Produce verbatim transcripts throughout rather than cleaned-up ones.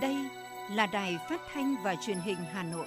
Đây là Đài Phát thanh và Truyền hình Hà Nội.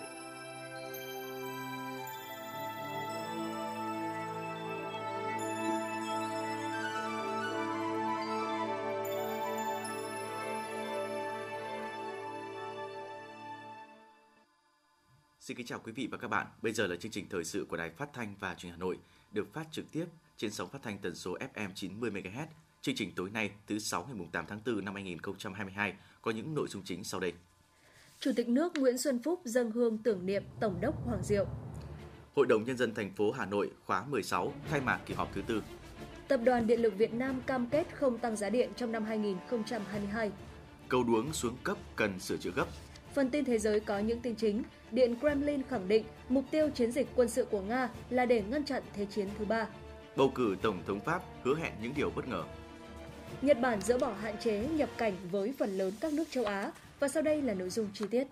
Xin kính chào quý vị và các bạn. Bây giờ là chương trình thời sự của Đài Phát thanh và Truyền hình Hà Nội, được phát trực tiếp trên sóng phát thanh tần số ép em chín mươi mê ga héc. Chương trình tối nay, thứ sáu ngày tám tháng tư năm hai nghìn không trăm hai mươi hai có những nội dung chính sau đây. Chủ tịch nước Nguyễn Xuân Phúc dâng hương tưởng niệm Tổng đốc Hoàng Diệu. Hội đồng Nhân dân thành phố Hà Nội khóa mười sáu khai mạc kỳ họp thứ tư. Tập đoàn Điện lực Việt Nam cam kết không tăng giá điện trong năm hai nghìn không trăm hai mươi hai. Cầu đuống xuống cấp cần sửa chữa gấp. Phần tin thế giới có những tin chính. Điện Kremlin khẳng định mục tiêu chiến dịch quân sự của Nga là để ngăn chặn Thế chiến thứ ba. Bầu cử Tổng thống Pháp hứa hẹn những điều bất ngờ. Nhật Bản dỡ bỏ hạn chế nhập cảnh với phần lớn các nước châu Á. Và sau đây là nội dung chi tiết.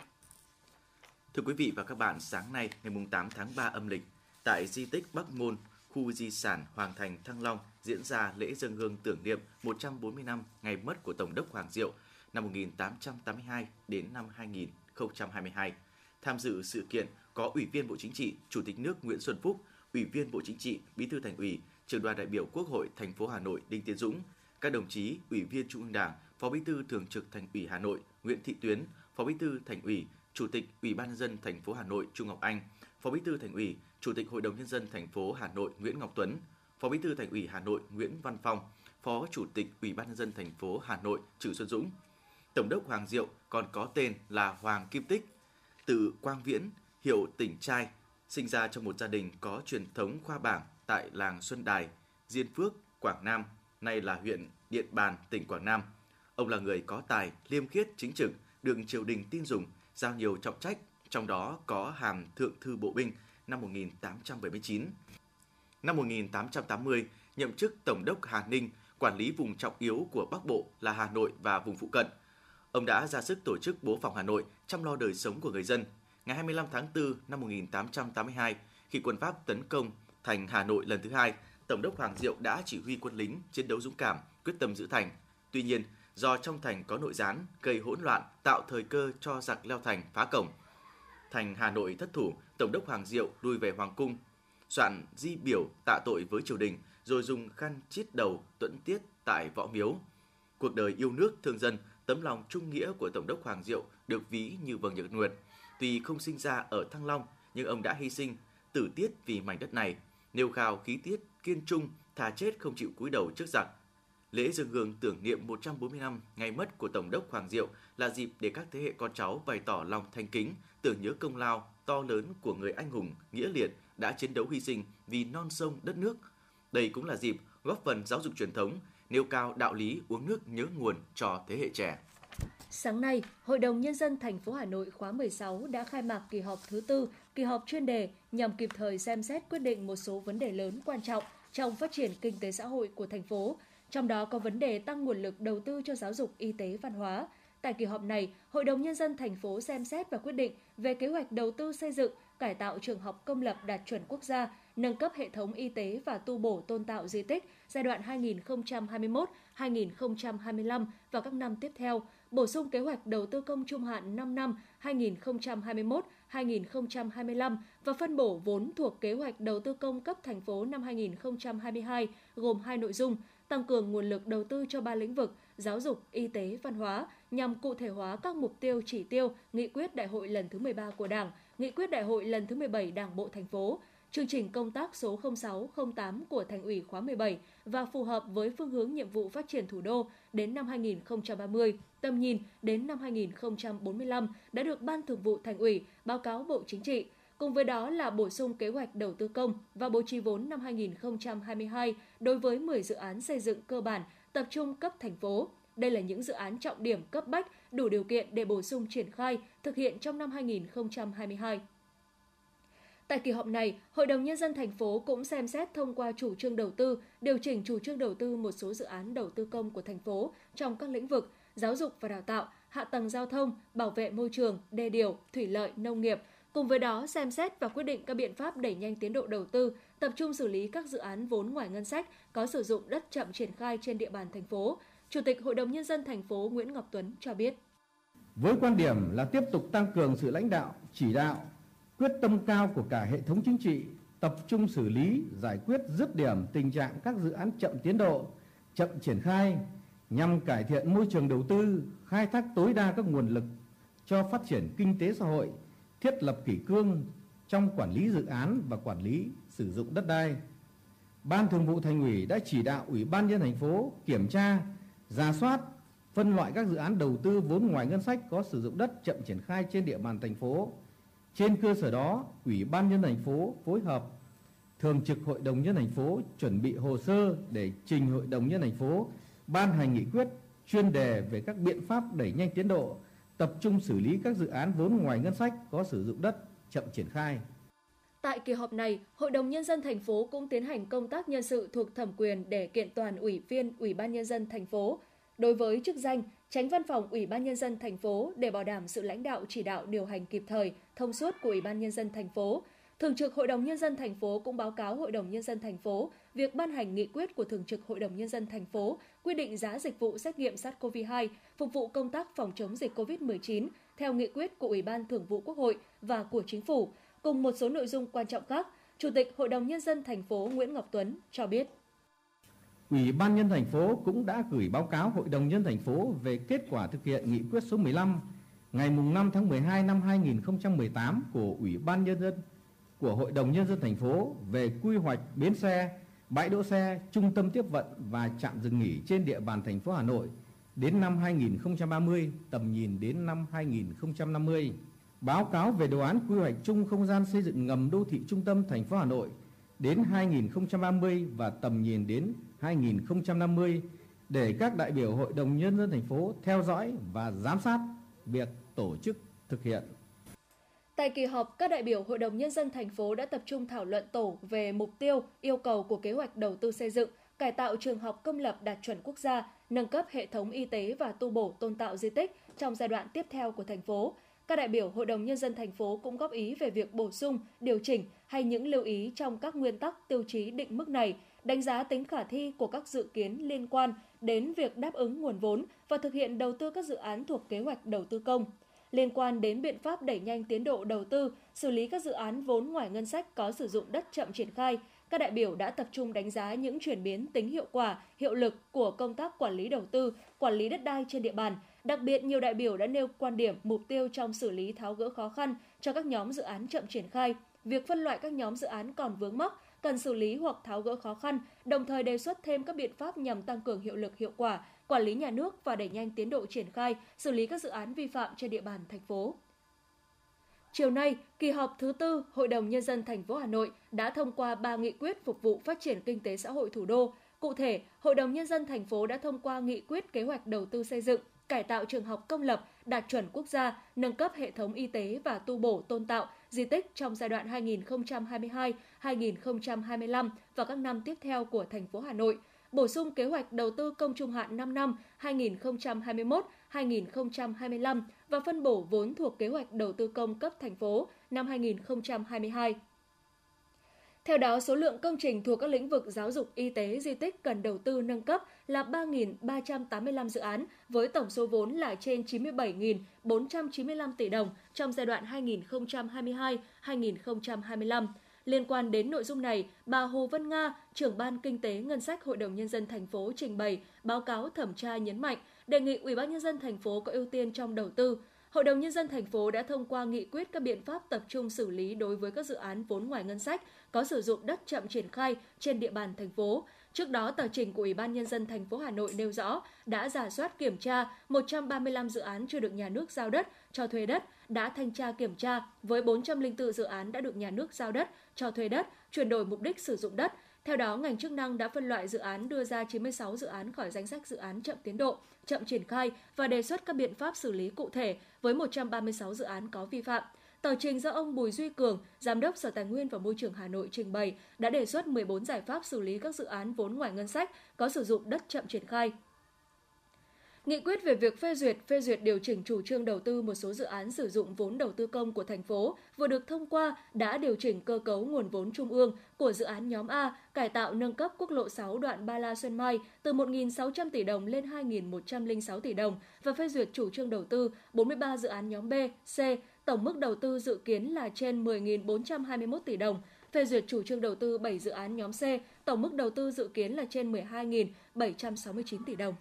Thưa quý vị và các bạn, sáng nay ngày tám tháng ba âm lịch, tại di tích Bắc Môn, khu di sản Hoàng Thành Thăng Long diễn ra lễ dâng hương tưởng niệm một trăm bốn mươi năm ngày mất của Tổng đốc Hoàng Diệu năm một nghìn tám trăm tám mươi hai đến năm hai nghìn không trăm hai mươi hai. Tham dự sự kiện có Ủy viên Bộ Chính trị, Chủ tịch nước Nguyễn Xuân Phúc, Ủy viên Bộ Chính trị, Bí thư Thành ủy, Trưởng đoàn đại biểu Quốc hội thành phố Hà Nội Đinh Tiến Dũng, các đồng chí Ủy viên Trung ương Đảng, Phó Bí thư Thường trực Thành ủy Hà Nội Nguyễn Thị Tuyến, Phó Bí thư Thành ủy, Chủ tịch Ủy ban nhân dân thành phố Hà Nội Trung Ngọc Anh, Phó Bí thư Thành ủy, Chủ tịch Hội đồng nhân dân thành phố Hà Nội Nguyễn Ngọc Tuấn, Phó Bí thư Thành ủy Hà Nội Nguyễn Văn Phong, Phó Chủ tịch Ủy ban nhân dân thành phố Hà Nội Trử Xuân Dũng. Tổng đốc Hoàng Diệu còn có tên là Hoàng Kim Tích, tự Quang Viễn, hiệu Tỉnh Trai, sinh ra trong một gia đình có truyền thống khoa bảng tại làng Xuân Đài, Diên Phước, Quảng Nam, nay là huyện Điện Bàn, tỉnh Quảng Nam. Ông là người có tài, liêm khiết, chính trực, được triều đình tin dùng, giao nhiều trọng trách, trong đó có hàm Thượng thư Bộ binh năm một nghìn tám trăm bảy mươi chín. Năm một nghìn tám trăm tám mươi, nhậm chức Tổng đốc Hà Ninh, quản lý vùng trọng yếu của Bắc Bộ là Hà Nội và vùng phụ cận. Ông đã ra sức tổ chức bố phòng Hà Nội, chăm lo đời sống của người dân. Ngày hai mươi lăm tháng tư năm một nghìn tám trăm tám mươi hai, khi quân Pháp tấn công thành Hà Nội lần thứ hai, Tổng đốc Hoàng Diệu đã chỉ huy quân lính chiến đấu dũng cảm, quyết tâm giữ thành. Tuy nhiên, do trong thành có nội gián, gây hỗn loạn, tạo thời cơ cho giặc leo thành phá cổng. Thành Hà Nội thất thủ, Tổng đốc Hoàng Diệu lui về Hoàng cung, soạn di biểu tạ tội với triều đình, rồi dùng khăn chiết đầu tuẫn tiết tại Võ Miếu. Cuộc đời yêu nước thương dân, tấm lòng trung nghĩa của Tổng đốc Hoàng Diệu được ví như vầng nhật nguyệt. Tuy không sinh ra ở Thăng Long, nhưng ông đã hy sinh, tử tiết vì mảnh đất này, nêu khao khí tiết kiên trung, thà chết không chịu cúi đầu trước giặc. Lễ dâng hương tưởng niệm một trăm bốn mươi năm ngày mất của Tổng đốc Hoàng Diệu là dịp để các thế hệ con cháu bày tỏ lòng thành kính, tưởng nhớ công lao to lớn của người anh hùng nghĩa liệt đã chiến đấu hy sinh vì non sông đất nước. Đây cũng là dịp góp phần giáo dục truyền thống, nêu cao đạo lý uống nước nhớ nguồn cho thế hệ trẻ. Sáng nay, Hội đồng Nhân dân thành phố Hà Nội khóa mười sáu đã khai mạc kỳ họp thứ tư, kỳ họp chuyên đề nhằm kịp thời xem xét quyết định một số vấn đề lớn quan trọng trong phát triển kinh tế xã hội của thành phố, trong đó có vấn đề tăng nguồn lực đầu tư cho giáo dục, y tế, văn hóa. Tại kỳ họp này, Hội đồng Nhân dân thành phố xem xét và quyết định về kế hoạch đầu tư xây dựng, cải tạo trường học công lập đạt chuẩn quốc gia, nâng cấp hệ thống y tế và tu bổ tôn tạo di tích giai đoạn hai nghìn không trăm hai mươi mốt đến hai nghìn không trăm hai mươi lăm và các năm tiếp theo, bổ sung kế hoạch đầu tư công trung hạn năm năm hai nghìn không trăm hai mươi mốt đến hai nghìn không trăm hai mươi lăm và phân bổ vốn thuộc kế hoạch đầu tư công cấp thành phố năm hai nghìn không trăm hai mươi hai gồm hai nội dung: tăng cường nguồn lực đầu tư cho ba lĩnh vực giáo dục, y tế, văn hóa nhằm cụ thể hóa các mục tiêu chỉ tiêu, nghị quyết đại hội lần thứ mười ba của Đảng, nghị quyết đại hội lần thứ mười bảy Đảng bộ thành phố, chương trình công tác số không sáu không tám của Thành ủy khóa mười bảy và phù hợp với phương hướng nhiệm vụ phát triển thủ đô đến năm hai nghìn không trăm ba mươi, tầm nhìn đến năm hai nghìn không trăm bốn mươi lăm đã được Ban Thường vụ Thành ủy báo cáo Bộ Chính trị. Cùng với đó là bổ sung kế hoạch đầu tư công và bố trí vốn năm hai nghìn không trăm hai mươi hai đối với mười dự án xây dựng cơ bản tập trung cấp thành phố. Đây là những dự án trọng điểm cấp bách, đủ điều kiện để bổ sung triển khai, thực hiện trong năm hai nghìn không trăm hai mươi hai. Tại kỳ họp này, Hội đồng Nhân dân thành phố cũng xem xét thông qua chủ trương đầu tư, điều chỉnh chủ trương đầu tư một số dự án đầu tư công của thành phố trong các lĩnh vực giáo dục và đào tạo, hạ tầng giao thông, bảo vệ môi trường, đê điều, thủy lợi, nông nghiệp. Cùng với đó, xem xét và quyết định các biện pháp đẩy nhanh tiến độ đầu tư, tập trung xử lý các dự án vốn ngoài ngân sách có sử dụng đất chậm triển khai trên địa bàn thành phố. Chủ tịch Hội đồng Nhân dân thành phố Nguyễn Ngọc Tuấn cho biết. với quan điểm là tiếp tục tăng cường sự lãnh đạo, chỉ đạo, quyết tâm cao của cả hệ thống chính trị, tập trung xử lý, giải quyết dứt điểm tình trạng các dự án chậm tiến độ, chậm triển khai, nhằm cải thiện môi trường đầu tư, khai thác tối đa các nguồn lực cho phát triển kinh tế xã hội, thiết lập kỷ cương trong quản lý dự án và quản lý sử dụng đất đai. Ban Thường vụ Thành ủy đã chỉ đạo Ủy ban nhân dân thành phố kiểm tra, rà soát, phân loại các dự án đầu tư vốn ngoài ngân sách có sử dụng đất chậm triển khai trên địa bàn thành phố. Trên cơ sở đó, Ủy ban nhân dân thành phố phối hợp Thường trực Hội đồng nhân dân thành phố chuẩn bị hồ sơ để trình Hội đồng nhân dân thành phố ban hành nghị quyết chuyên đề về các biện pháp đẩy nhanh tiến độ, tập trung xử lý các dự án vốn ngoài ngân sách có sử dụng đất chậm triển khai. Tại kỳ họp này, Hội đồng Nhân dân thành phố cũng tiến hành công tác nhân sự thuộc thẩm quyền để kiện toàn ủy viên Ủy ban Nhân dân thành phố. Đối với chức danh, Chánh Văn phòng Ủy ban Nhân dân thành phố để bảo đảm sự lãnh đạo chỉ đạo điều hành kịp thời, thông suốt của Ủy ban Nhân dân thành phố, Thường trực Hội đồng Nhân dân thành phố cũng báo cáo Hội đồng Nhân dân thành phố việc ban hành nghị quyết của Thường trực Hội đồng Nhân dân thành phố quy định giá dịch vụ xét nghiệm SARS-xê o vê hai phục vụ công tác phòng chống dịch covid mười chín theo nghị quyết của Ủy ban Thường vụ Quốc hội và của Chính phủ, cùng một số nội dung quan trọng khác. Chủ tịch Hội đồng Nhân dân thành phố Nguyễn Ngọc Tuấn cho biết. Ủy ban nhân dân thành phố cũng đã gửi báo cáo Hội đồng nhân dân thành phố về kết quả thực hiện nghị quyết số mười lăm ngày năm tháng mười hai năm hai nghìn không trăm mười tám của Ủy ban nhân dân của Hội đồng Nhân dân thành phố về quy hoạch bến xe, bãi đỗ xe, trung tâm tiếp vận và trạm dừng nghỉ trên địa bàn thành phố Hà Nội đến năm hai nghìn không trăm ba mươi, tầm nhìn đến năm hai nghìn không trăm năm mươi. Báo cáo về đồ án quy hoạch chung không gian xây dựng ngầm đô thị trung tâm thành phố Hà Nội đến hai nghìn không trăm ba mươi và tầm nhìn đến hai nghìn không trăm năm mươi để các đại biểu Hội đồng Nhân dân thành phố theo dõi và giám sát việc tổ chức thực hiện. Tại kỳ họp, các đại biểu Hội đồng Nhân dân thành phố đã tập trung thảo luận tổ về mục tiêu, yêu cầu của kế hoạch đầu tư xây dựng, cải tạo trường học công lập đạt chuẩn quốc gia, nâng cấp hệ thống y tế và tu bổ tôn tạo di tích trong giai đoạn tiếp theo của thành phố. Các đại biểu Hội đồng Nhân dân thành phố cũng góp ý về việc bổ sung, điều chỉnh hay những lưu ý trong các nguyên tắc tiêu chí định mức này, đánh giá tính khả thi của các dự kiến liên quan đến việc đáp ứng nguồn vốn và thực hiện đầu tư các dự án thuộc kế hoạch đầu tư công. Liên quan đến biện pháp đẩy nhanh tiến độ đầu tư, xử lý các dự án vốn ngoài ngân sách có sử dụng đất chậm triển khai, các đại biểu đã tập trung đánh giá những chuyển biến tính hiệu quả, hiệu lực của công tác quản lý đầu tư, quản lý đất đai trên địa bàn. Đặc biệt, nhiều đại biểu đã nêu quan điểm, mục tiêu trong xử lý tháo gỡ khó khăn cho các nhóm dự án chậm triển khai, việc phân loại các nhóm dự án còn vướng mắc, cần xử lý hoặc tháo gỡ khó khăn, đồng thời đề xuất thêm các biện pháp nhằm tăng cường hiệu lực hiệu quả, quản lý nhà nước và đẩy nhanh tiến độ triển khai, xử lý các dự án vi phạm trên địa bàn thành phố. Chiều nay, kỳ họp thứ tư Hội đồng Nhân dân thành phố Hà Nội đã thông qua ba nghị quyết phục vụ phát triển kinh tế xã hội thủ đô. Cụ thể, Hội đồng Nhân dân thành phố đã thông qua nghị quyết kế hoạch đầu tư xây dựng, cải tạo trường học công lập đạt chuẩn quốc gia, nâng cấp hệ thống y tế và tu bổ tôn tạo di tích trong giai đoạn hai nghìn không trăm hai mươi hai đến hai nghìn không trăm hai mươi lăm và các năm tiếp theo của thành phố Hà Nội. Bổ sung kế hoạch đầu tư công trung hạn năm năm hai nghìn không trăm hai mươi mốt đến hai nghìn không trăm hai mươi lăm và phân bổ vốn thuộc kế hoạch đầu tư công cấp thành phố năm hai nghìn không trăm hai mươi hai. Theo đó, số lượng công trình thuộc các lĩnh vực giáo dục, y tế, di tích cần đầu tư nâng cấp là ba nghìn ba trăm tám mươi lăm dự án với tổng số vốn là trên chín mươi bảy nghìn bốn trăm chín mươi lăm tỷ đồng trong giai đoạn hai nghìn không trăm hai mươi hai đến hai nghìn không trăm hai mươi lăm. Liên quan đến nội dung này, bà Hồ Vân Nga, trưởng ban Kinh tế Ngân sách Hội đồng Nhân dân thành phố trình bày báo cáo thẩm tra nhấn mạnh, đề nghị Ủy ban Nhân dân thành phố có ưu tiên trong đầu tư. Hội đồng Nhân dân thành phố đã thông qua nghị quyết các biện pháp tập trung xử lý đối với các dự án vốn ngoài ngân sách có sử dụng đất chậm triển khai trên địa bàn thành phố. Trước đó, tờ trình của Ủy ban Nhân dân thành phố Hà Nội nêu rõ đã rà soát kiểm tra một trăm ba mươi lăm dự án chưa được nhà nước giao đất, cho thuê đất, đã thanh tra kiểm tra với bốn trăm lẻ bốn dự án đã được nhà nước giao đất, cho thuê đất, chuyển đổi mục đích sử dụng đất. Theo đó, ngành chức năng đã phân loại dự án, đưa ra chín mươi sáu dự án khỏi danh sách dự án chậm tiến độ, chậm triển khai và đề xuất các biện pháp xử lý cụ thể với một trăm ba mươi sáu dự án có vi phạm. Tờ trình do ông Bùi Duy Cường, Giám đốc Sở Tài nguyên và Môi trường Hà Nội trình bày đã đề xuất mười bốn giải pháp xử lý các dự án vốn ngoài ngân sách có sử dụng đất chậm triển khai. Nghị quyết về việc phê duyệt, phê duyệt điều chỉnh chủ trương đầu tư một số dự án sử dụng vốn đầu tư công của thành phố vừa được thông qua đã điều chỉnh cơ cấu nguồn vốn trung ương của dự án nhóm A cải tạo nâng cấp quốc lộ sáu đoạn Ba La Xuân Mai từ một nghìn sáu trăm tỷ đồng lên hai nghìn một trăm lẻ sáu tỷ đồng và phê duyệt chủ trương đầu tư bốn mươi ba dự án nhóm B, C, tổng mức đầu tư dự kiến là trên mười nghìn bốn trăm hai mươi mốt tỷ đồng, phê duyệt chủ trương đầu tư bảy dự án nhóm C, tổng mức đầu tư dự kiến là trên mười hai nghìn bảy trăm sáu mươi chín tỷ đồng.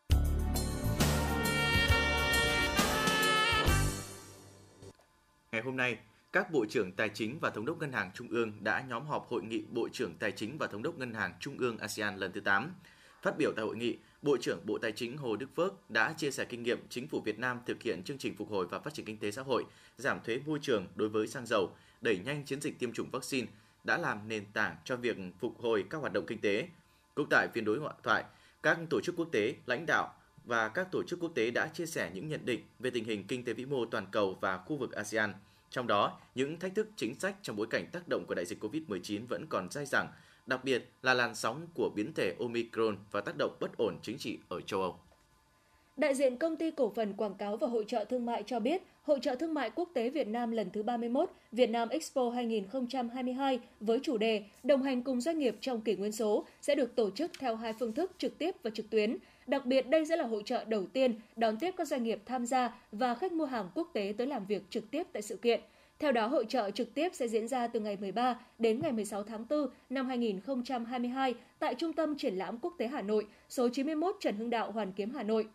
Ngày hôm nay, các Bộ trưởng Tài chính và Thống đốc Ngân hàng Trung ương đã nhóm họp Hội nghị Bộ trưởng Tài chính và Thống đốc Ngân hàng Trung ương a sê an lần thứ tám. Phát biểu tại hội nghị, Bộ trưởng Bộ Tài chính Hồ Đức Phước đã chia sẻ kinh nghiệm chính phủ Việt Nam thực hiện chương trình phục hồi và phát triển kinh tế xã hội, giảm thuế môi trường đối với xăng dầu, đẩy nhanh chiến dịch tiêm chủng vaccine đã làm nền tảng cho việc phục hồi các hoạt động kinh tế. Cũng tại phiên đối thoại, các tổ chức quốc tế, lãnh đạo và các tổ chức quốc tế đã chia sẻ những nhận định về tình hình kinh tế vĩ mô toàn cầu và khu vực a sê an. Trong đó, những thách thức chính sách trong bối cảnh tác động của đại dịch covid mười chín vẫn còn dai dẳng, đặc biệt là làn sóng của biến thể Omicron và tác động bất ổn chính trị ở châu Âu. Đại diện Công ty Cổ phần Quảng cáo và Hội chợ Thương mại cho biết, Hội chợ Thương mại Quốc tế Việt Nam lần thứ ba mươi mốt, Việt Nam Expo hai không hai hai với chủ đề Đồng hành cùng doanh nghiệp trong kỷ nguyên số sẽ được tổ chức theo hai phương thức trực tiếp và trực tuyến. Đặc biệt, đây sẽ là hội chợ đầu tiên đón tiếp các doanh nghiệp tham gia và khách mua hàng quốc tế tới làm việc trực tiếp tại sự kiện. Theo đó, hội chợ trực tiếp sẽ diễn ra từ ngày mười ba đến ngày mười sáu tháng tư năm hai không hai hai tại Trung tâm Triển lãm Quốc tế Hà Nội, số chín mươi mốt Trần Hưng Đạo, Hoàn Kiếm, Hà Nội.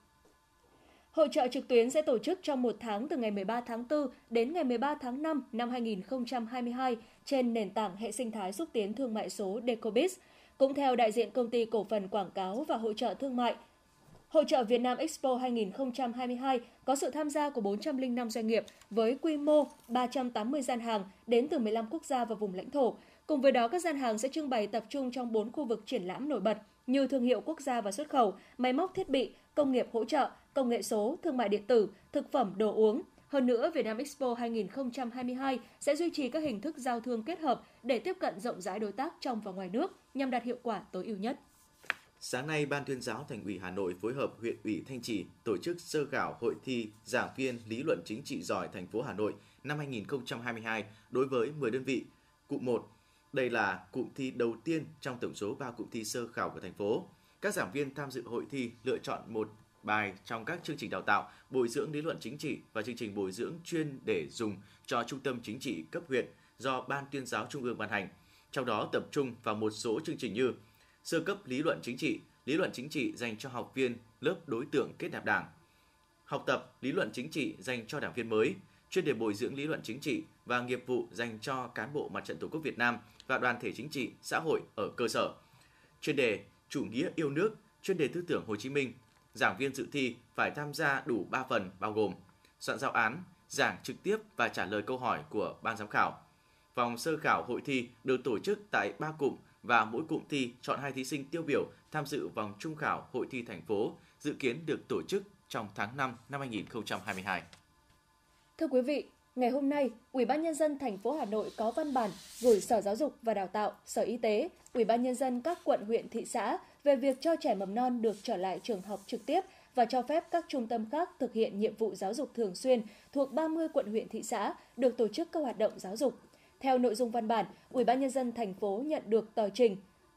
Hội chợ trực tuyến sẽ tổ chức trong một tháng từ ngày mười ba tháng tư đến ngày mười ba tháng năm năm hai không hai hai trên nền tảng hệ sinh thái xúc tiến thương mại số Decobiz. Cũng theo đại diện Công ty Cổ phần Quảng cáo và Hội chợ Thương mại, Hội chợ Việt Nam Expo hai không hai hai có sự tham gia của bốn trăm lẻ năm doanh nghiệp với quy mô ba trăm tám mươi gian hàng đến từ mười lăm quốc gia và vùng lãnh thổ. Cùng với đó, các gian hàng sẽ trưng bày tập trung trong bốn khu vực triển lãm nổi bật như thương hiệu quốc gia và xuất khẩu, máy móc thiết bị, công nghiệp hỗ trợ, công nghệ số, thương mại điện tử, thực phẩm, đồ uống. Hơn nữa, Việt Nam Expo hai không hai hai sẽ duy trì các hình thức giao thương kết hợp để tiếp cận rộng rãi đối tác trong và ngoài nước nhằm đạt hiệu quả tối ưu nhất. Sáng nay, Ban Tuyên giáo Thành ủy Hà Nội phối hợp huyện ủy Thanh Trì tổ chức sơ khảo hội thi giảng viên lý luận chính trị giỏi thành phố Hà Nội năm hai không hai hai đối với mười đơn vị. Cụm một, đây là cụm thi đầu tiên trong tổng số ba cụm thi sơ khảo của thành phố. Các giảng viên tham dự hội thi lựa chọn một bài trong các chương trình đào tạo, bồi dưỡng lý luận chính trị và chương trình bồi dưỡng chuyên để dùng cho trung tâm chính trị cấp huyện do Ban Tuyên giáo Trung ương ban hành. Trong đó tập trung vào một số chương trình như sơ cấp lý luận chính trị, lý luận chính trị dành cho học viên lớp đối tượng kết nạp đảng, học tập lý luận chính trị dành cho đảng viên mới, chuyên đề bồi dưỡng lý luận chính trị và nghiệp vụ dành cho cán bộ Mặt trận Tổ quốc Việt Nam và đoàn thể chính trị, xã hội ở cơ sở, chuyên đề chủ nghĩa yêu nước, chuyên đề tư tưởng Hồ Chí Minh. Giảng viên dự thi phải tham gia đủ ba phần bao gồm soạn giáo án, giảng trực tiếp và trả lời câu hỏi của ban giám khảo. Vòng sơ khảo hội thi được tổ chức tại ba cụm và mỗi cụm thi chọn hai thí sinh tiêu biểu tham dự vòng trung khảo hội thi thành phố, dự kiến được tổ chức trong tháng năm năm hai không hai hai. Thưa quý vị, ngày hôm nay, Ủy ban nhân dân thành phố Hà Nội có văn bản gửi Sở Giáo dục và Đào tạo, Sở Y tế, Ủy ban nhân dân các quận, huyện, thị xã về việc cho trẻ mầm non được trở lại trường học trực tiếp và cho phép các trung tâm khác thực hiện nhiệm vụ giáo dục thường xuyên thuộc ba mươi quận, huyện, thị xã được tổ chức các hoạt động giáo dục. Theo nội dung văn bản, Ủy ban nhân dân thành phố nhận được tờ trình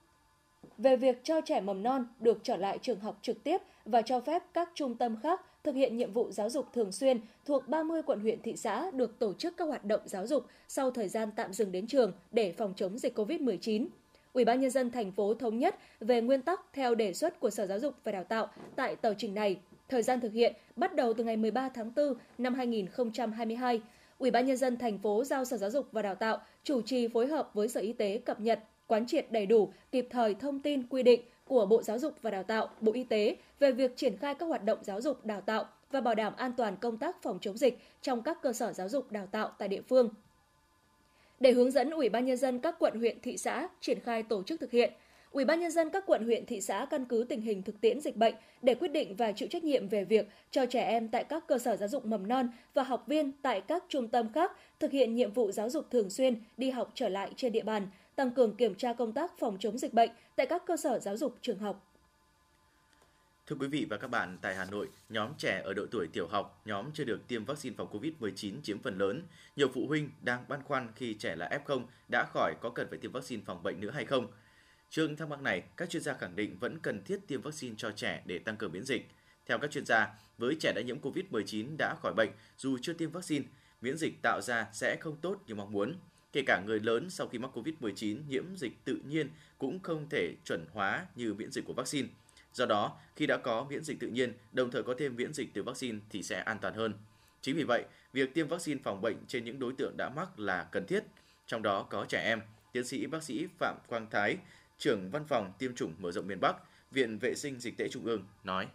về việc cho trẻ mầm non được trở lại trường học trực tiếp và cho phép các trung tâm khác thực hiện nhiệm vụ giáo dục thường xuyên thuộc ba mươi quận, huyện, thị xã được tổ chức các hoạt động giáo dục sau thời gian tạm dừng đến trường để phòng chống dịch covid mười chín. Ủy ban nhân dân thành phố thống nhất về nguyên tắc theo đề xuất của Sở Giáo dục và Đào tạo tại tờ trình này. Thời gian thực hiện bắt đầu từ ngày mười ba tháng tư năm hai không hai hai. Ủy ban nhân dân thành phố giao Sở Giáo dục và Đào tạo chủ trì phối hợp với Sở Y tế cập nhật, quán triệt đầy đủ, kịp thời thông tin quy định của Bộ Giáo dục và Đào tạo, Bộ Y tế về việc triển khai các hoạt động giáo dục đào tạo và bảo đảm an toàn công tác phòng chống dịch trong các cơ sở giáo dục đào tạo tại địa phương. Để hướng dẫn Ủy ban nhân dân các quận, huyện, thị xã triển khai tổ chức thực hiện, Ủy ban nhân dân các quận, huyện, thị xã căn cứ tình hình thực tiễn dịch bệnh để quyết định và chịu trách nhiệm về việc cho trẻ em tại các cơ sở giáo dục mầm non và học viên tại các trung tâm khác thực hiện nhiệm vụ giáo dục thường xuyên đi học trở lại trên địa bàn, tăng cường kiểm tra công tác phòng chống dịch bệnh tại các cơ sở giáo dục trường học. Thưa quý vị và các bạn, tại Hà Nội, nhóm trẻ ở độ tuổi tiểu học, nhóm chưa được tiêm vaccine phòng covid mười chín chiếm phần lớn. Nhiều phụ huynh đang băn khoăn khi trẻ là ép không đã khỏi có cần phải tiêm vaccine phòng bệnh nữa hay không. Trước thắc mắc này, các chuyên gia khẳng định vẫn cần thiết tiêm vaccine cho trẻ để tăng cường miễn dịch. Theo các chuyên gia, với trẻ đã nhiễm covid mười chín đã khỏi bệnh, dù chưa tiêm vaccine, miễn dịch tạo ra sẽ không tốt như mong muốn. Kể cả người lớn sau khi mắc covid mười chín nhiễm dịch tự nhiên cũng không thể chuẩn hóa như miễn dịch của vaccine. Do đó, khi đã có miễn dịch tự nhiên, đồng thời có thêm miễn dịch từ vaccine thì sẽ an toàn hơn. Chính vì vậy, việc tiêm vaccine phòng bệnh trên những đối tượng đã mắc là cần thiết, trong đó có trẻ em. Tiến sĩ bác sĩ Phạm Quang Thái, trưởng văn phòng tiêm chủng mở rộng miền Bắc, Viện Vệ sinh Dịch tễ Trung ương nói: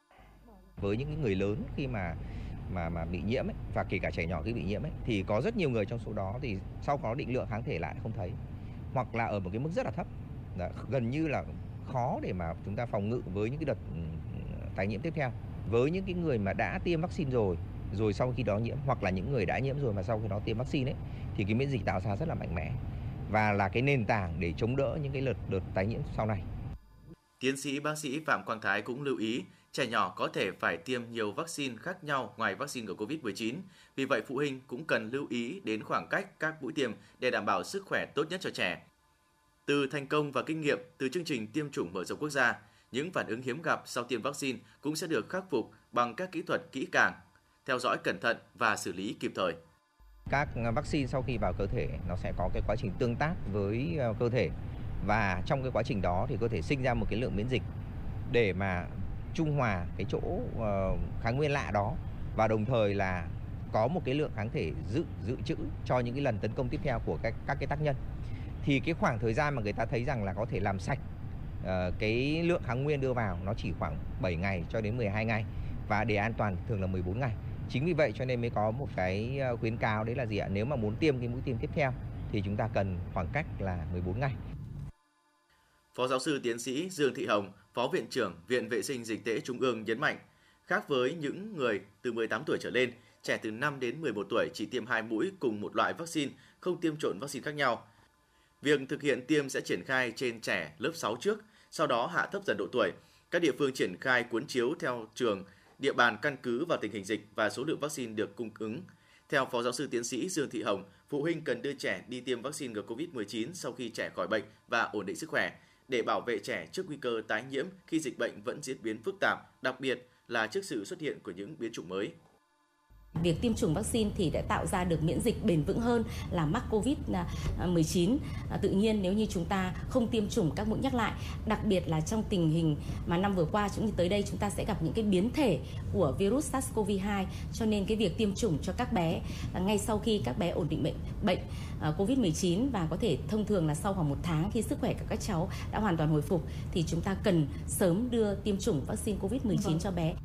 Với những người lớn khi mà mà mà bị nhiễm ấy, và kể cả trẻ nhỏ khi bị nhiễm ấy, thì có rất nhiều người trong số đó thì sau có định lượng kháng thể lại không thấy, hoặc là ở một cái mức rất là thấp, là gần như là khó để mà chúng ta phòng ngự với những cái đợt tái nhiễm tiếp theo. Với những cái người mà đã tiêm vaccine rồi, rồi sau khi đó nhiễm, hoặc là những người đã nhiễm rồi mà sau khi đó tiêm vaccine ấy, thì cái miễn dịch tạo ra rất là mạnh mẽ và là cái nền tảng để chống đỡ những cái đợt đợt tái nhiễm sau này. Tiến sĩ bác sĩ Phạm Quang Thái cũng lưu ý, trẻ nhỏ có thể phải tiêm nhiều vaccine khác nhau ngoài vaccine của covid mười chín. Vì vậy, phụ huynh cũng cần lưu ý đến khoảng cách các mũi tiêm để đảm bảo sức khỏe tốt nhất cho trẻ. Từ thành công và kinh nghiệm từ chương trình tiêm chủng mở rộng quốc gia, những phản ứng hiếm gặp sau tiêm vaccine cũng sẽ được khắc phục bằng các kỹ thuật kỹ càng, theo dõi cẩn thận và xử lý kịp thời. Các vaccine sau khi vào cơ thể nó sẽ có cái quá trình tương tác với cơ thể, và trong cái quá trình đó thì cơ thể sinh ra một cái lượng miễn dịch để mà trung hòa cái chỗ kháng nguyên lạ đó, và đồng thời là có một cái lượng kháng thể dự dự trữ cho những cái lần tấn công tiếp theo của các các cái tác nhân. Thì cái khoảng thời gian mà người ta thấy rằng là có thể làm sạch uh, cái lượng kháng nguyên đưa vào nó chỉ khoảng bảy ngày cho đến mười hai ngày, và để an toàn thường là mười bốn ngày. Chính vì vậy cho nên mới có một cái khuyến cáo, đấy là gì ạ? Nếu mà muốn tiêm cái mũi tiêm tiếp theo thì chúng ta cần khoảng cách là mười bốn ngày. Phó giáo sư tiến sĩ Dương Thị Hồng, Phó Viện trưởng Viện Vệ sinh Dịch tễ Trung ương nhấn mạnh, khác với những người từ mười tám tuổi trở lên, trẻ từ năm đến mười một tuổi chỉ tiêm hai mũi cùng một loại vaccine, không tiêm trộn vaccine khác nhau. Việc thực hiện tiêm sẽ triển khai trên trẻ lớp sáu trước, sau đó hạ thấp dần độ tuổi. Các địa phương triển khai cuốn chiếu theo trường, địa bàn căn cứ vào tình hình dịch và số lượng vaccine được cung ứng. Theo Phó giáo sư tiến sĩ Dương Thị Hồng, phụ huynh cần đưa trẻ đi tiêm vaccine ngừa covid mười chín sau khi trẻ khỏi bệnh và ổn định sức khỏe, để bảo vệ trẻ trước nguy cơ tái nhiễm khi dịch bệnh vẫn diễn biến phức tạp, đặc biệt là trước sự xuất hiện của những biến chủng mới. Việc tiêm chủng vaccine thì đã tạo ra được miễn dịch bền vững hơn là mắc covid mười chín. Tự nhiên nếu như chúng ta không tiêm chủng các mũi nhắc lại, đặc biệt là trong tình hình mà năm vừa qua cũng như tới đây chúng ta sẽ gặp những cái biến thể của virus SARS-xê o vê hai, cho nên cái việc tiêm chủng cho các bé ngay sau khi các bé ổn định bệnh bệnh covid mười chín, và có thể thông thường là sau khoảng một tháng khi sức khỏe của các cháu đã hoàn toàn hồi phục, thì chúng ta cần sớm đưa tiêm chủng vaccine covid mười chín cho bé.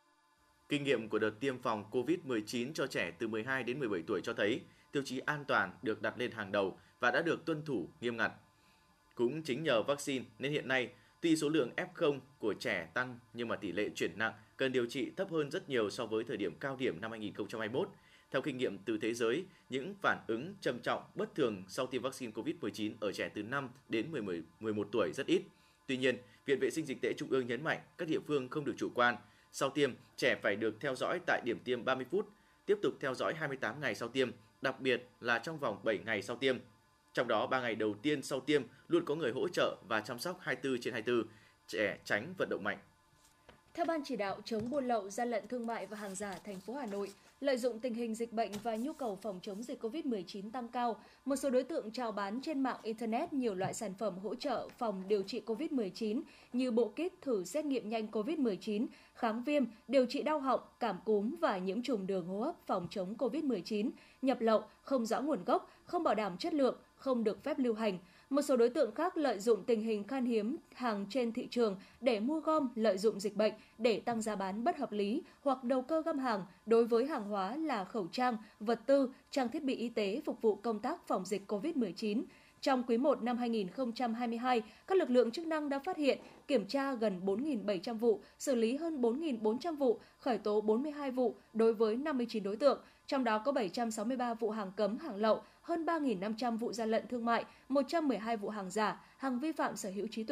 Kinh nghiệm của đợt tiêm phòng covid mười chín cho trẻ từ mười hai đến mười bảy tuổi cho thấy tiêu chí an toàn được đặt lên hàng đầu và đã được tuân thủ nghiêm ngặt. Cũng chính nhờ vaccine nên hiện nay, tuy số lượng ép không của trẻ tăng nhưng mà tỷ lệ chuyển nặng cần điều trị thấp hơn rất nhiều so với thời điểm cao điểm năm hai nghìn không trăm hai mươi mốt. Theo kinh nghiệm từ thế giới, những phản ứng trầm trọng bất thường sau tiêm vaccine covid mười chín ở trẻ từ năm đến mười một tuổi rất ít. Tuy nhiên, Viện Vệ sinh Dịch tễ Trung ương nhấn mạnh các địa phương không được chủ quan. Sau tiêm, trẻ phải được theo dõi tại điểm tiêm ba mươi phút, tiếp tục theo dõi hai mươi tám ngày sau tiêm, đặc biệt là trong vòng bảy ngày sau tiêm. Trong đó, ba ngày đầu tiên sau tiêm luôn có người hỗ trợ và chăm sóc hai mươi bốn trên hai mươi bốn, trẻ tránh vận động mạnh. Theo Ban chỉ đạo chống buôn lậu, gian lận thương mại và hàng giả thành phố Hà Nội, lợi dụng tình hình dịch bệnh và nhu cầu phòng chống dịch covid mười chín tăng cao, một số đối tượng chào bán trên mạng Internet nhiều loại sản phẩm hỗ trợ phòng điều trị covid mười chín như bộ kit thử xét nghiệm nhanh covid mười chín, kháng viêm, điều trị đau họng, cảm cúm và nhiễm trùng đường hô hấp phòng chống covid mười chín, nhập lậu, không rõ nguồn gốc, không bảo đảm chất lượng, không được phép lưu hành. Một số đối tượng khác lợi dụng tình hình khan hiếm hàng trên thị trường để mua gom, lợi dụng dịch bệnh để tăng giá bán bất hợp lý hoặc đầu cơ găm hàng đối với hàng hóa là khẩu trang, vật tư, trang thiết bị y tế phục vụ công tác phòng dịch covid mười chín. Trong quý một năm hai nghìn không trăm hai mươi hai, các lực lượng chức năng đã phát hiện, kiểm tra gần bốn nghìn bảy trăm vụ, xử lý hơn bốn nghìn bốn trăm vụ, khởi tố bốn mươi hai vụ đối với năm mươi chín đối tượng. Trong đó có bảy trăm sáu mươi ba vụ hàng cấm, hàng lậu, hơn ba nghìn năm trăm vụ gian lận thương mại, một trăm mười hai vụ hàng giả, hàng vi phạm sở hữu trí tuệ.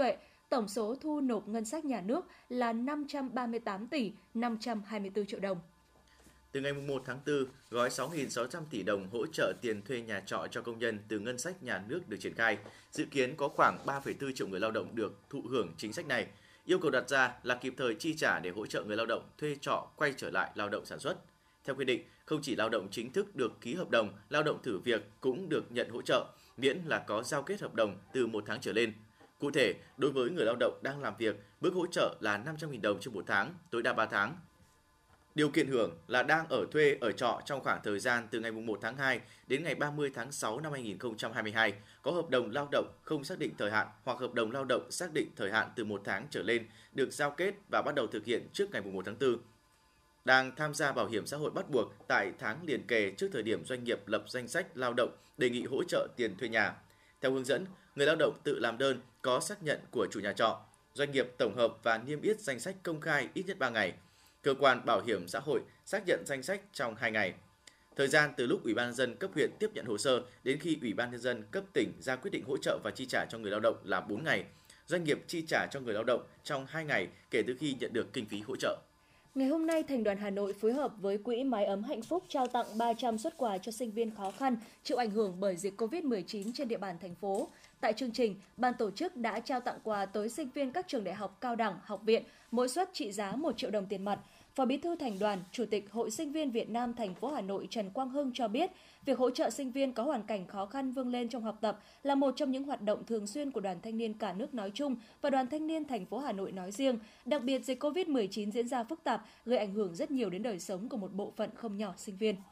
tổng số thu nộp ngân sách nhà nước là năm trăm ba mươi tám tỷ năm trăm hai mươi tư triệu đồng. Từ ngày một tháng tư, gói sáu nghìn sáu trăm tỷ đồng hỗ trợ tiền thuê nhà trọ cho công nhân từ ngân sách nhà nước được triển khai. Dự kiến có khoảng ba phẩy bốn triệu người lao động được thụ hưởng chính sách này. Yêu cầu đặt ra là kịp thời chi trả để hỗ trợ người lao động thuê trọ quay trở lại lao động sản xuất. Theo quy định, không chỉ lao động chính thức được ký hợp đồng, lao động thử việc cũng được nhận hỗ trợ, miễn là có giao kết hợp đồng từ một tháng trở lên. Cụ thể, đối với người lao động đang làm việc, mức hỗ trợ là năm trăm nghìn đồng trên một tháng, tối đa ba tháng. Điều kiện hưởng là đang ở thuê ở trọ trong khoảng thời gian từ ngày một tháng hai đến ngày ba mươi tháng sáu năm hai nghìn không trăm hai mươi hai, có hợp đồng lao động không xác định thời hạn hoặc hợp đồng lao động xác định thời hạn từ một tháng trở lên được giao kết và bắt đầu thực hiện trước ngày một tháng tư. Đang tham gia bảo hiểm xã hội bắt buộc tại tháng liền kề trước thời điểm doanh nghiệp lập danh sách lao động đề nghị hỗ trợ tiền thuê nhà. Theo hướng dẫn, người lao động tự làm đơn có xác nhận của chủ nhà trọ, doanh nghiệp tổng hợp và niêm yết danh sách công khai ít nhất ba ngày. Cơ quan bảo hiểm xã hội xác nhận danh sách trong hai ngày. Thời gian từ lúc Ủy ban nhân dân cấp huyện tiếp nhận hồ sơ đến khi Ủy ban nhân dân cấp tỉnh ra quyết định hỗ trợ và chi trả cho người lao động là bốn ngày. Doanh nghiệp chi trả cho người lao động trong hai ngày kể từ khi nhận được kinh phí hỗ trợ. Ngày hôm nay, Thành đoàn Hà Nội phối hợp với Quỹ Mái ấm hạnh phúc trao tặng ba trăm suất quà cho sinh viên khó khăn chịu ảnh hưởng bởi dịch covid mười chín trên địa bàn thành phố. Tại chương trình, ban tổ chức đã trao tặng quà tới sinh viên các trường đại học, cao đẳng, học viện, mỗi suất trị giá một triệu đồng tiền mặt. Phó Bí thư Thành đoàn, Chủ tịch Hội Sinh viên Việt Nam thành phố Hà Nội Trần Quang Hưng cho biết, việc hỗ trợ sinh viên có hoàn cảnh khó khăn vươn lên trong học tập là một trong những hoạt động thường xuyên của Đoàn Thanh niên cả nước nói chung và Đoàn Thanh niên thành phố Hà Nội nói riêng. Đặc biệt, dịch covid mười chín diễn ra phức tạp, gây ảnh hưởng rất nhiều đến đời sống của một bộ phận không nhỏ sinh viên.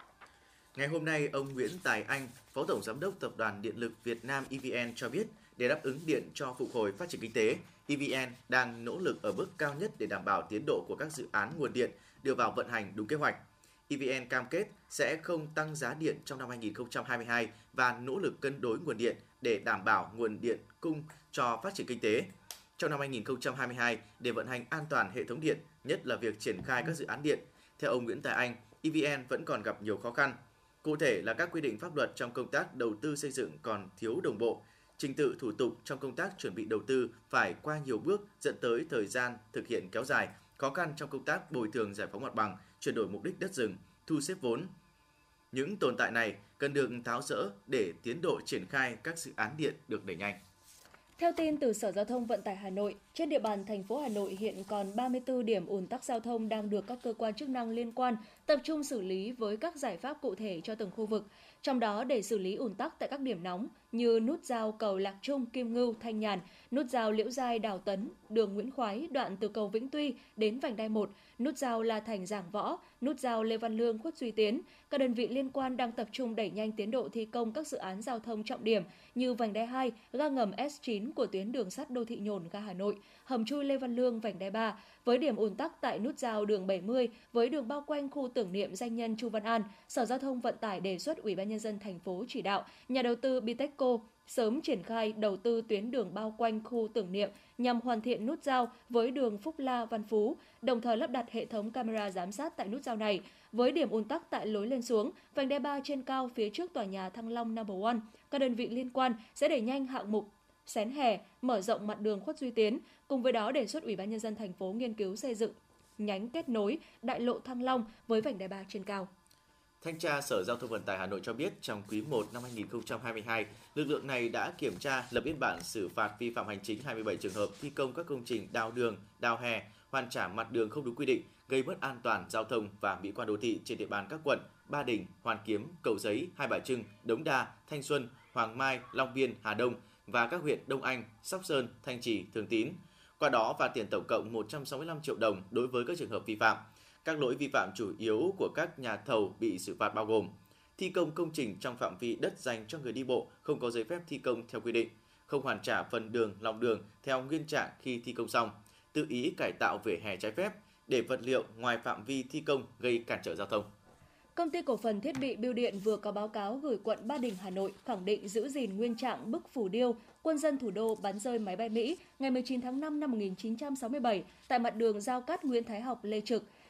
Ngày hôm nay, ông Nguyễn Tài Anh, Phó Tổng Giám đốc Tập đoàn Điện lực Việt Nam E V N cho biết, để đáp ứng điện cho phục hồi phát triển kinh tế, E V N đang nỗ lực ở mức cao nhất để đảm bảo tiến độ của các dự án nguồn điện đưa vào vận hành đúng kế hoạch. E V N cam kết sẽ không tăng giá điện trong năm hai nghìn không trăm hai mươi hai và nỗ lực cân đối nguồn điện để đảm bảo nguồn điện cung cho phát triển kinh tế. Trong năm hai nghìn không trăm hai mươi hai, để vận hành an toàn hệ thống điện, nhất là việc triển khai các dự án điện, theo ông Nguyễn Tài Anh, E V N vẫn còn gặp nhiều khó khăn. Cụ thể là các quy định pháp luật trong công tác đầu tư xây dựng còn thiếu đồng bộ, trình tự thủ tục trong công tác chuẩn bị đầu tư phải qua nhiều bước dẫn tới thời gian thực hiện kéo dài, khó khăn trong công tác bồi thường giải phóng mặt bằng, chuyển đổi mục đích đất rừng, thu xếp vốn. Những tồn tại này cần được tháo dỡ để tiến độ triển khai các dự án điện được đẩy nhanh. Theo tin từ Sở Giao thông Vận tải Hà Nội, trên địa bàn thành phố Hà Nội hiện còn ba mươi tư điểm ùn tắc giao thông đang được các cơ quan chức năng liên quan tập trung xử lý với các giải pháp cụ thể cho từng khu vực. Trong đó, để xử lý ùn tắc tại các điểm nóng như nút giao cầu Lạc Trung, Kim Ngưu, Thanh Nhàn, nút giao Liễu Giai, Đào Tấn, đường Nguyễn Khoái, đoạn từ cầu Vĩnh Tuy đến vành đai một, nút giao La Thành, Giảng Võ, nút giao Lê Văn Lương, Khuất Duy Tiến, các đơn vị liên quan đang tập trung đẩy nhanh tiến độ thi công các dự án giao thông trọng điểm như vành đai hai, ga ngầm S chín của tuyến đường sắt đô thị Nhổn ga Hà Nội, hầm chui Lê Văn Lương, vành đai ba, với điểm ùn tắc tại nút giao đường bảy mươi với đường bao quanh khu tưởng niệm danh nhân Chu Văn An. Sở Giao thông Vận tải đề xuất Ủy ban nhân dân thành phố chỉ đạo nhà đầu tư Bitexco sớm triển khai đầu tư tuyến đường bao quanh khu tưởng niệm nhằm hoàn thiện nút giao với đường Phúc La, Văn Phú, đồng thời lắp đặt hệ thống camera giám sát tại nút giao này. Với điểm ùn tắc tại lối lên xuống, vành đai ba trên cao phía trước tòa nhà Thăng Long Number One, các đơn vị liên quan sẽ đẩy nhanh hạng mục xén hè, mở rộng mặt đường Khuất Duy Tiến. Cùng với đó, đề xuất Ủy ban nhân dân thành phố nghiên cứu xây dựng nhánh kết nối đại lộ Thăng Long với vành đai ba trên cao. Thanh tra Sở Giao thông Vận tải Hà Nội cho biết trong quý một năm hai nghìn không trăm hai mươi hai, lực lượng này đã kiểm tra, lập biên bản xử phạt vi phạm hành chính hai mươi bảy trường hợp thi công các công trình đào đường, đào hè, hoàn trả mặt đường không đúng quy định, gây mất an toàn giao thông và mỹ quan đô thị trên địa bàn các quận Ba Đình, Hoàn Kiếm, Cầu Giấy, Hai Bà Trưng, Đống Đa, Thanh Xuân, Hoàng Mai, Long Biên, Hà Đông và các huyện Đông Anh, Sóc Sơn, Thanh Trì, Thường Tín. Qua đó phạt tiền tổng cộng một trăm sáu mươi lăm triệu đồng đối với các trường hợp vi phạm. Các lỗi vi phạm chủ yếu của các nhà thầu bị xử phạt bao gồm: thi công công trình trong phạm vi đất dành cho người đi bộ không có giấy phép thi công theo quy định, không hoàn trả phần đường, lòng đường theo nguyên trạng khi thi công xong, tự ý cải tạo vỉa hè trái phép, để vật liệu ngoài phạm vi thi công gây cản trở giao thông. Công ty cổ phần thiết bị bưu điện vừa có báo cáo gửi quận Ba Đình, Hà Nội khẳng định giữ gìn nguyên trạng bức phù điêu quân dân thủ đô bắn rơi máy bay Mỹ ngày mười chín tháng năm năm một nghìn chín trăm sáu mươi bảy tại mặt đường giao cắt Nguyễn Thái Học, Lê Trực.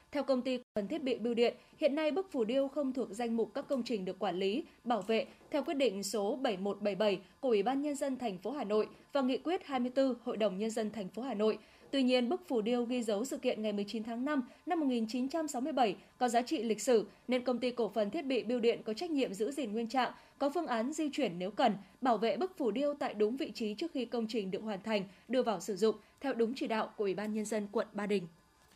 Theo công ty cổ phần thiết bị bưu điện, hiện nay bức phù điêu không thuộc danh mục các công trình được quản lý, bảo vệ theo quyết định số bảy một bảy bảy của Ủy ban Nhân dân thành phố Hà Nội và nghị quyết hai mươi tư Hội đồng Nhân dân thành phố Hà Nội. Tuy nhiên, bức phù điêu ghi dấu sự kiện ngày mười chín tháng năm năm một nghìn chín trăm sáu mươi bảy có giá trị lịch sử nên công ty cổ phần thiết bị bưu điện có trách nhiệm giữ gìn nguyên trạng, có phương án di chuyển nếu cần, bảo vệ bức phù điêu tại đúng vị trí trước khi công trình được hoàn thành, đưa vào sử dụng theo đúng chỉ đạo của Ủy ban Nhân dân quận Ba Đình.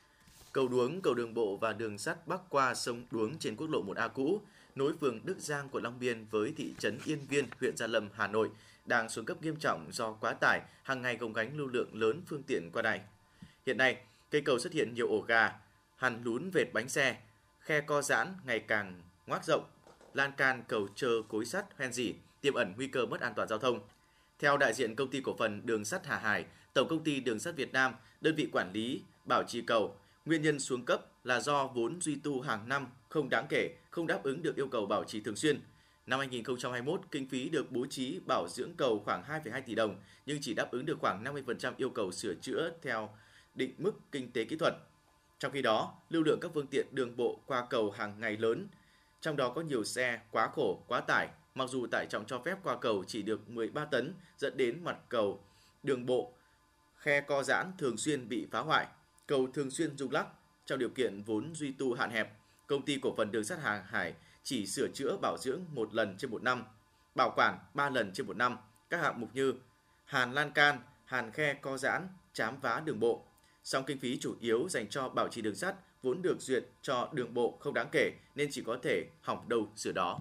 Cầu Đuống, cầu đường bộ và đường sắt bắc qua sông Đuống trên quốc lộ một A cũ, nối phường Đức Giang, quận Long Biên với thị trấn Yên Viên, huyện Gia Lâm, Hà Nội, đang xuống cấp nghiêm trọng do quá tải, hàng ngày gồng gánh lưu lượng lớn phương tiện qua đây. Hiện nay, cây cầu xuất hiện nhiều ổ gà, hằn lún vệt bánh xe, khe co giãn ngày càng ngoác rộng, lan can cầu trơ cối sắt hoen rỉ, tiềm ẩn nguy cơ mất an toàn giao thông. Theo đại diện công ty cổ phần đường sắt Hà Hải, Tổng công ty Đường sắt Việt Nam, đơn vị quản lý bảo trì cầu, nguyên nhân xuống cấp là do vốn duy tu hàng năm không đáng kể, không đáp ứng được yêu cầu bảo trì thường xuyên. Năm hai nghìn không trăm hai mươi mốt, kinh phí được bố trí bảo dưỡng cầu khoảng hai phẩy hai tỷ đồng, nhưng chỉ đáp ứng được khoảng năm mươi phần trăm yêu cầu sửa chữa theo định mức kinh tế kỹ thuật. Trong khi đó, lưu lượng các phương tiện đường bộ qua cầu hàng ngày lớn, trong đó có nhiều xe quá khổ, quá tải, mặc dù tải trọng cho phép qua cầu chỉ được mười ba tấn, dẫn đến mặt cầu đường bộ khe co giãn thường xuyên bị phá hoại, cầu thường xuyên rung lắc. Trong điều kiện vốn duy tu hạn hẹp, công ty cổ phần đường sắt Hà Hải chỉ sửa chữa bảo dưỡng một lần trên một năm, bảo quản ba lần trên một năm. Các hạng mục như hàn lan can, hàn khe co giãn, trám vá đường bộ. Song kinh phí chủ yếu dành cho bảo trì đường sắt vốn được duyệt cho đường bộ không đáng kể nên chỉ có thể hỏng đâu sửa đó.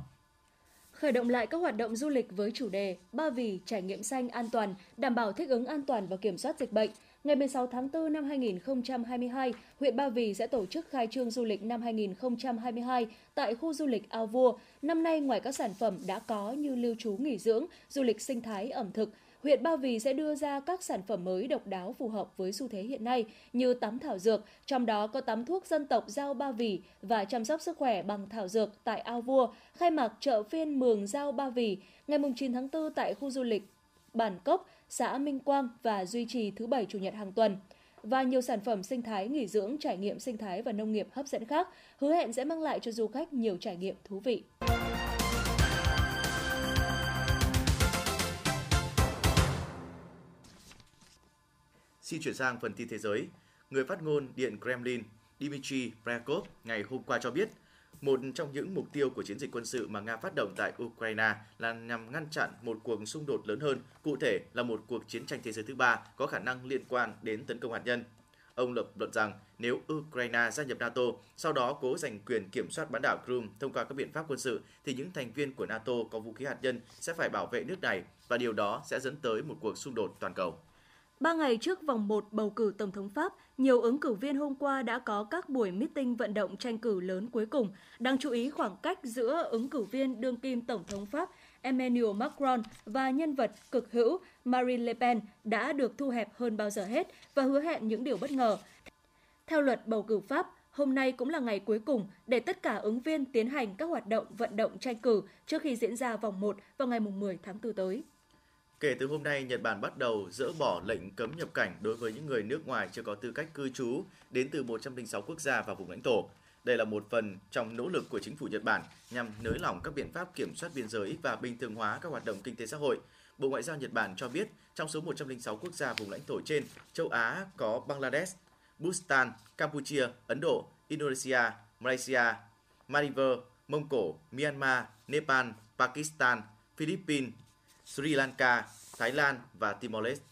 Khởi động lại các hoạt động du lịch với chủ đề Ba Vì trải nghiệm xanh an toàn, đảm bảo thích ứng an toàn và kiểm soát dịch bệnh. Ngày mười sáu tháng tư năm hai nghìn không trăm hai mươi hai, huyện Ba Vì sẽ tổ chức khai trương du lịch năm hai nghìn không trăm hai mươi hai tại khu du lịch Ao Vua. Năm nay, ngoài các sản phẩm đã có như lưu trú nghỉ dưỡng, du lịch sinh thái ẩm thực, huyện Ba Vì sẽ đưa ra các sản phẩm mới độc đáo phù hợp với xu thế hiện nay như tắm thảo dược, trong đó có tắm thuốc dân tộc Dao Ba Vì và chăm sóc sức khỏe bằng thảo dược tại Ao Vua, khai mạc chợ phiên Mường Dao Ba Vì ngày chín tháng tư tại khu du lịch Bản Cốc, xã Minh Quang và duy trì thứ Bảy Chủ nhật hàng tuần. Và nhiều sản phẩm sinh thái nghỉ dưỡng, trải nghiệm sinh thái và nông nghiệp hấp dẫn khác, hứa hẹn sẽ mang lại cho du khách nhiều trải nghiệm thú vị. Xin chuyển sang phần tin thế giới. Người phát ngôn Điện Kremlin Dmitry Peskov ngày hôm qua cho biết, một trong những mục tiêu của chiến dịch quân sự mà Nga phát động tại Ukraine là nhằm ngăn chặn một cuộc xung đột lớn hơn, cụ thể là một cuộc chiến tranh thế giới thứ ba có khả năng liên quan đến tấn công hạt nhân. Ông lập luận rằng nếu Ukraine gia nhập NATO, sau đó cố giành quyền kiểm soát bán đảo Crimea thông qua các biện pháp quân sự, thì những thành viên của NATO có vũ khí hạt nhân sẽ phải bảo vệ nước này và điều đó sẽ dẫn tới một cuộc xung đột toàn cầu. Ba ngày trước vòng một bầu cử Tổng thống Pháp, nhiều ứng cử viên hôm qua đã có các buổi meeting vận động tranh cử lớn cuối cùng. Đáng chú ý, khoảng cách giữa ứng cử viên đương kim Tổng thống Pháp Emmanuel Macron và nhân vật cực hữu Marine Le Pen đã được thu hẹp hơn bao giờ hết và hứa hẹn những điều bất ngờ. Theo luật bầu cử Pháp, hôm nay cũng là ngày cuối cùng để tất cả ứng viên tiến hành các hoạt động vận động tranh cử trước khi diễn ra vòng một vào ngày mười tháng tư tới. Kể từ hôm nay, Nhật Bản bắt đầu dỡ bỏ lệnh cấm nhập cảnh đối với những người nước ngoài chưa có tư cách cư trú đến từ một trăm lẻ sáu quốc gia và vùng lãnh thổ. Đây là một phần trong nỗ lực của chính phủ Nhật Bản nhằm nới lỏng các biện pháp kiểm soát biên giới và bình thường hóa các hoạt động kinh tế xã hội. Bộ Ngoại giao Nhật Bản cho biết, trong số một trăm lẻ sáu quốc gia vùng lãnh thổ trên, châu Á có Bangladesh, Bhutan, Campuchia, Ấn Độ, Indonesia, Malaysia, Maldives, Mông Cổ, Myanmar, Nepal, Pakistan, Philippines, Sri Lanka, Thái Lan và Timor-Leste.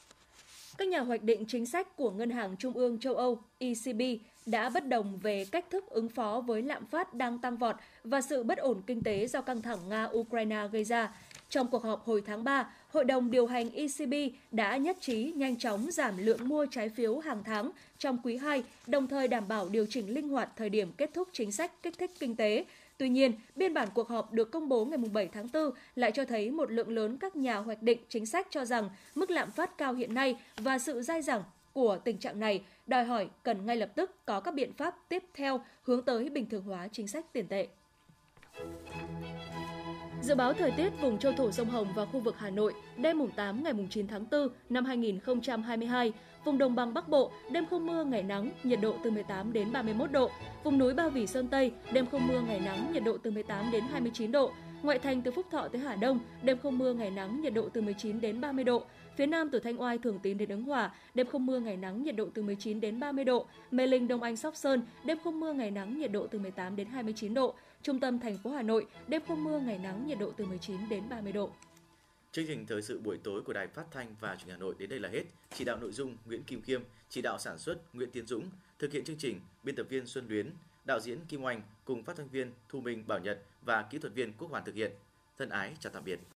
Các nhà hoạch định chính sách của Ngân hàng Trung ương châu Âu E C B đã bất đồng về cách thức ứng phó với lạm phát đang tăng vọt và sự bất ổn kinh tế do căng thẳng Nga-Ukraine gây ra. Trong cuộc họp hồi tháng ba, Hội đồng điều hành E C B đã nhất trí nhanh chóng giảm lượng mua trái phiếu hàng tháng trong quý hai, đồng thời đảm bảo điều chỉnh linh hoạt thời điểm kết thúc chính sách kích thích kinh tế. Tuy nhiên, biên bản cuộc họp được công bố ngày bảy tháng tư lại cho thấy một lượng lớn các nhà hoạch định chính sách cho rằng mức lạm phát cao hiện nay và sự dai dẳng của tình trạng này đòi hỏi cần ngay lập tức có các biện pháp tiếp theo hướng tới bình thường hóa chính sách tiền tệ. Dự báo thời tiết vùng châu thổ sông Hồng và khu vực Hà Nội, đêm mùng tám ngày mùng chín tháng tư năm hai nghìn không trăm hai mươi hai, vùng đồng bằng Bắc Bộ, đêm không mưa ngày nắng, nhiệt độ từ mười tám đến ba mươi mốt độ, vùng núi Ba Vì Sơn Tây, đêm không mưa ngày nắng, nhiệt độ từ mười tám đến hai mươi chín độ, ngoại thành từ Phúc Thọ tới Hà Đông, đêm không mưa ngày nắng, nhiệt độ từ mười chín đến ba mươi độ. Phía Nam từ Thanh Oai, Thường Tín đến Ứng Hòa, đêm không mưa ngày nắng, nhiệt độ từ mười chín đến ba mươi độ. Mê Linh, Đông Anh, Sóc Sơn, đêm không mưa ngày nắng, nhiệt độ từ mười tám đến hai mươi chín độ. Trung tâm thành phố Hà Nội, đêm không mưa ngày nắng, nhiệt độ từ mười chín đến ba mươi độ. Chương trình thời sự buổi tối của Đài Phát thanh và Truyền hình Hà Nội đến đây là hết. Chỉ đạo nội dung Nguyễn Kim Khiêm, chỉ đạo sản xuất Nguyễn Tiến Dũng, thực hiện chương trình biên tập viên Xuân Luyến, đạo diễn Kim Oanh cùng phát thanh viên Thu Minh, Bảo Nhật và kỹ thuật viên Quốc Hoàn thực hiện. Thân ái chào tạm biệt.